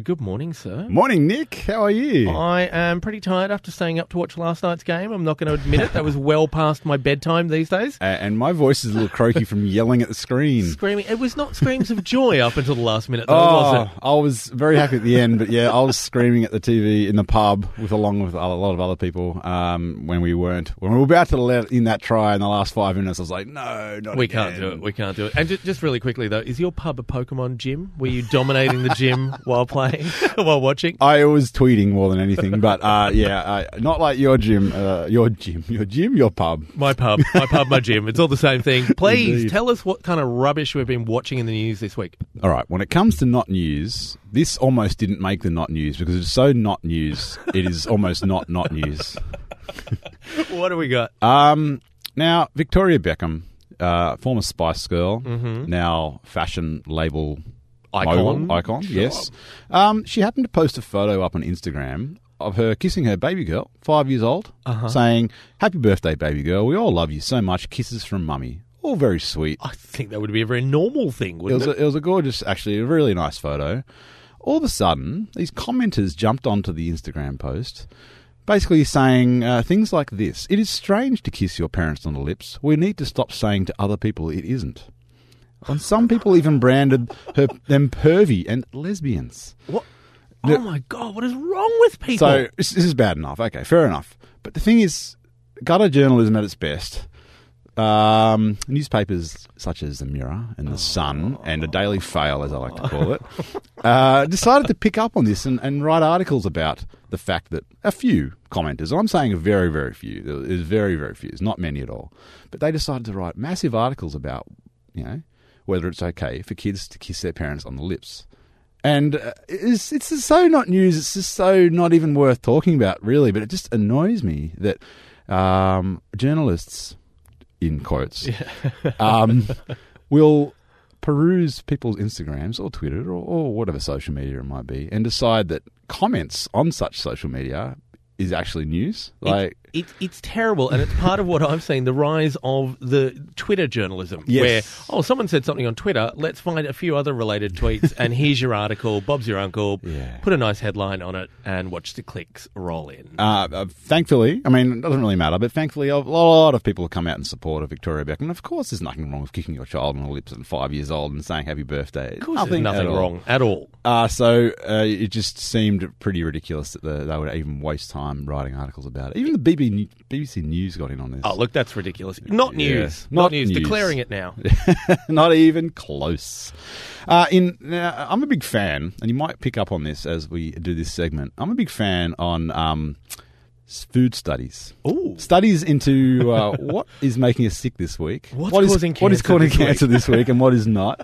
Good morning, sir. Morning, Nick. How are you? I am pretty tired after staying up to watch last night's game. I'm not going to admit it. That was well past my bedtime these days. And my voice is a little croaky from yelling at the screen. Screaming. It was not screams of joy up until the last minute, though, was it? I was very happy at the end, but yeah, I was screaming at the TV in the pub along with a lot of other people when we were about to let in that try in the last 5 minutes. I was like, no, not We again. We can't do it. And just really quickly, though, is your pub a Pokemon gym? Were you dominating the gym while playing, while watching? I was tweeting more than anything, but not like your gym, your pub. My pub, my gym. It's all the same thing. Please Indeed. tell us what kind of rubbish we've been watching in the news this week. All right, when it comes to not news, this almost didn't make the not news because it's so not news, it is almost not news. What do we got? Now, Victoria Beckham, former Spice Girl, now fashion label icon, yes. She happened to post a photo up on Instagram of her kissing her baby girl, 5 years old, saying, "Happy birthday, baby girl. We all love you so much. Kisses from mummy." All very sweet. I think that would be a very normal thing, wouldn't it? It was a gorgeous, actually, a really nice photo. All of a sudden, these commenters jumped onto the Instagram post, basically saying things like this: "It is strange to kiss your parents on the lips. We need to stop saying to other people it isn't." And some people even branded them pervy and lesbians. What? Oh my God, what is wrong with people? So this is bad enough. Okay, fair enough. But the thing is, gutter journalism at its best. Newspapers such as the Mirror and the Sun and the Daily Fail, as I like to call it, decided to pick up on this and write articles about the fact that a few commenters, I'm saying a very, very few, there's very, very few, there's not many at all, but they decided to write massive articles about, whether it's okay for kids to kiss their parents on the lips. And it's just so not news, it's just so not even worth talking about, really, but it just annoys me that journalists, in quotes, will peruse people's Instagrams or Twitter or whatever social media it might be and decide that comments on such social media is actually news. It's terrible, and it's part of what I've seen, the rise of the Twitter journalism, Yes. where, someone said something on Twitter, let's find a few other related tweets, and here's your article, Bob's your uncle, put a nice headline on it, and watch the clicks roll in. Thankfully, I mean, it doesn't really matter, but thankfully a lot of people have come out in support of Victoria Beckham. And of course, there's nothing wrong with kicking your child on the lips at 5 years old and saying happy birthday. Of course, there's nothing wrong at all. So it just seemed pretty ridiculous that they would even waste time writing articles about it. Even the BBC News got in on this. Oh, look, that's ridiculous. Not news. Yeah, Not news. Declaring it now. Not even close. Now, I'm a big fan, and you might pick up on this as we do this segment. I'm a big fan on food studies. Ooh. Studies into what is making us sick this week. What is causing cancer this week and what is not.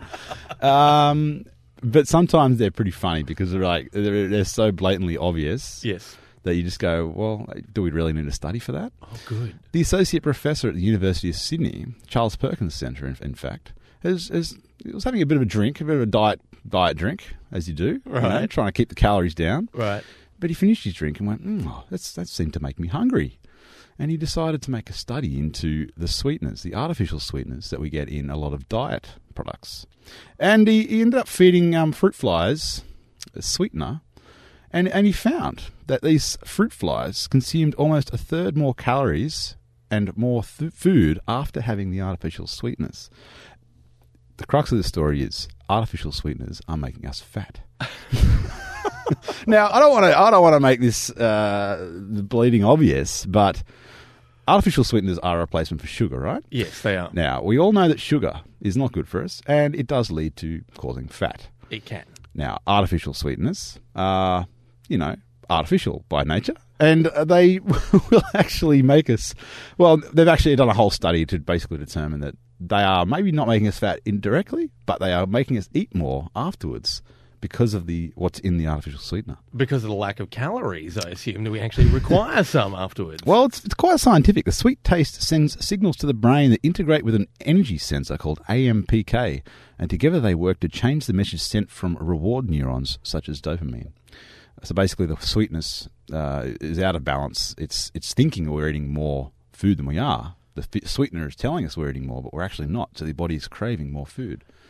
But sometimes they're pretty funny because they're so blatantly obvious. Yes. That you just go, well, do we really need a study for that? Oh, good. The Associate Professor at the University of Sydney, Charles Perkins Centre, in fact, was having a bit of a drink, a bit of a diet drink, as you do, right? Trying to keep the calories down. Right. But he finished his drink and went, that seemed to make me hungry. And he decided to make a study into the sweeteners, the artificial sweeteners that we get in a lot of diet products. And he ended up feeding fruit flies a sweetener. And he found that these fruit flies consumed almost a third more calories and more food after having the artificial sweeteners. The crux of the story is artificial sweeteners are making us fat. Now, I don't want to make this bleeding obvious, but artificial sweeteners are a replacement for sugar, right? Yes, they are. Now, we all know that sugar is not good for us, and it does lead to causing fat. It can. Now, artificial sweeteners are, artificial by nature, and they will actually make us... Well, they've actually done a whole study to basically determine that they are maybe not making us fat indirectly, but they are making us eat more afterwards because of what's in the artificial sweetener. Because of the lack of calories, I assume. Do we actually require some afterwards? Well, it's quite scientific. The sweet taste sends signals to the brain that integrate with an energy sensor called AMPK, and together they work to change the message sent from reward neurons, such as dopamine. So basically the sweetness is out of balance. It's thinking we're eating more food than we are. The sweetener is telling us we're eating more, but we're actually not. So the body is craving more food.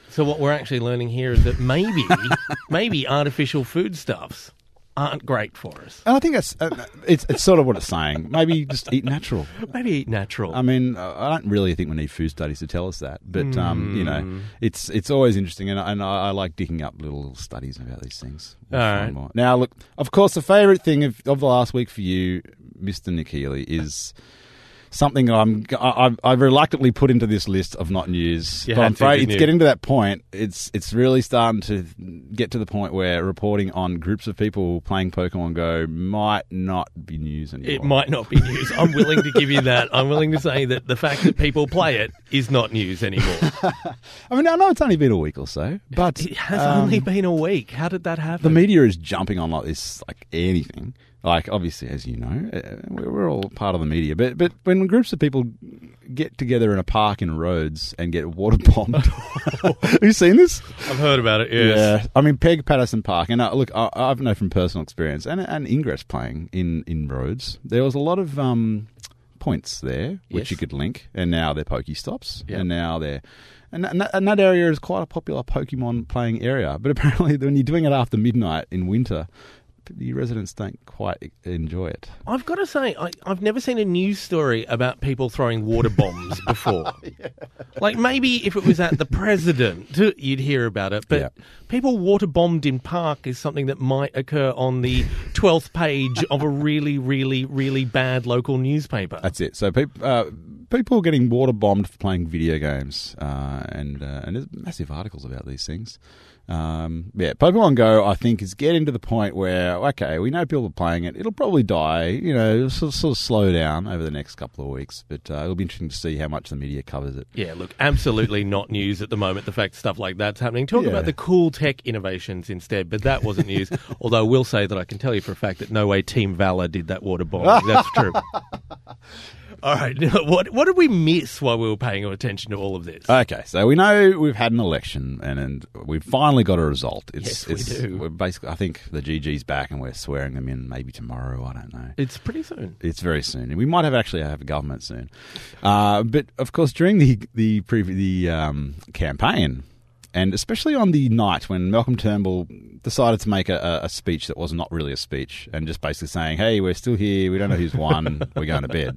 So what we're actually learning here is that maybe artificial foodstuffs aren't great for us. And I think that's it's sort of what it's saying. Maybe just eat natural. Maybe eat natural. I mean, I don't really think we need food studies to tell us that, but you know, it's always interesting, and I like digging up little studies about these things. All right. More. Now, look, of course, the favourite thing of the last week for you, Mr. Nick Healy, is something I've reluctantly put into this list of not news. But I'm afraid it's getting to that point. It's really starting to get to the point where reporting on groups of people playing Pokemon Go might not be news anymore. It might not be news. I'm willing to give you that. I'm willing to say that the fact that people play it is not news anymore. I mean, I know it's only been a week or so, but it has only been a week. How did that happen? The media is jumping on like this, like anything. Like, obviously, as you know, we're all part of the media. But when groups of people get together in a park in Rhodes and get water bombed... Have you seen this? I've heard about it, yes. Yeah. I mean, Peg Patterson Park. And look, I've known from personal experience, and Ingress playing in Rhodes, there was a lot of points there, which you could link, and now they're Pokestops. Yep. And now they're... And that area is quite a popular Pokemon playing area. But apparently, when you're doing it after midnight in winter... the residents don't quite enjoy it. I've got to say, I've never seen a news story about people throwing water bombs before. Yeah. Like, maybe if it was at the president, you'd hear about it. But people water bombed in park is something that might occur on the 12th page of a really, really, really bad local newspaper. That's it. So people getting water bombed for playing video games, and there's massive articles about these things. Pokemon Go, I think, is getting to the point where, okay, we know people are playing it. It'll probably die, it'll sort of slow down over the next couple of weeks, but it'll be interesting to see how much the media covers it. Yeah, look, absolutely not news at the moment, the fact stuff like that's happening. Talk about the cool tech innovations instead, but that wasn't news. Although I will say that I can tell you for a fact that no way Team Valor did that water bombing. That's true. All right, what did we miss while we were paying attention to all of this? Okay, so we know we've had an election and we've finally got a result. Yes, we do. We're basically, I think the GG's back and we're swearing them in maybe tomorrow. I don't know. It's pretty soon. It's very soon. And we might actually have a government soon. But of course, during the campaign, and especially on the night when Malcolm Turnbull decided to make a speech that was not really a speech and just basically saying, hey, we're still here, we don't know who's won, we're going to bed.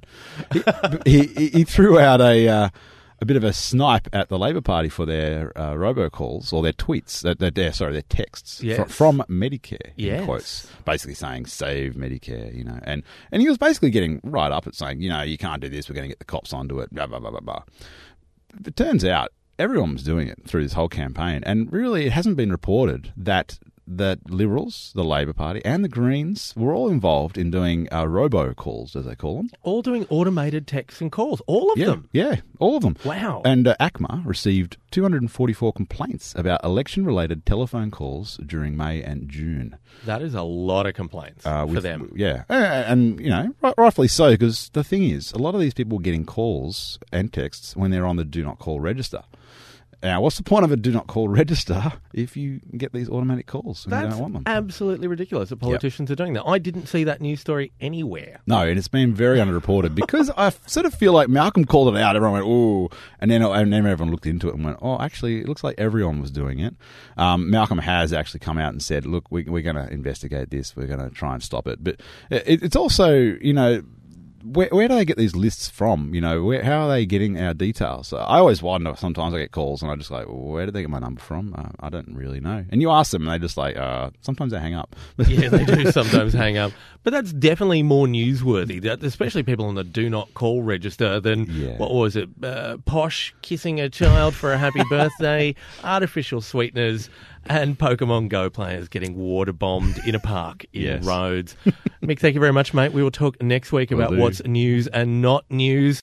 He threw out a bit of a snipe at the Labor Party for their robocalls or their tweets, their texts from Medicare, in quotes, basically saying, save Medicare, And he was basically getting right up at saying, you can't do this, we're going to get the cops onto it, blah, blah, blah, blah, blah. It turns out, everyone was doing it through this whole campaign, and really it hasn't been reported that Liberals, the Labor Party, and the Greens were all involved in doing robocalls, as they call them. All doing automated texts and calls, all of them? Yeah, all of them. Wow. And ACMA received 244 complaints about election-related telephone calls during May and June. That is a lot of complaints for them. Yeah, and rightfully so, because the thing is, a lot of these people are getting calls and texts when they're on the Do Not Call register. Now, what's the point of a do not call register if you get these automatic calls and you don't want them? That's absolutely ridiculous that politicians are doing that. I didn't see that news story anywhere. No, and it's been very underreported because I sort of feel like Malcolm called it out. Everyone went, ooh, and then everyone looked into it and went, oh, actually, it looks like everyone was doing it. Malcolm has actually come out and said, look, we're going to investigate this. We're going to try and stop it. But it's also, where do they get these lists from? How are they getting our details? I always wonder. Sometimes I get calls and I just like, well, where did they get my number from? I don't really know. And you ask them and they just like, sometimes they hang up. Yeah, they do sometimes hang up. But that's definitely more newsworthy, especially people on the do not call register than, what was it, Posh kissing a child for a happy birthday, artificial sweeteners, and Pokemon Go players getting water bombed in a park in Rhodes. Mick, thank you very much, mate. We will talk next week about what's news and not news.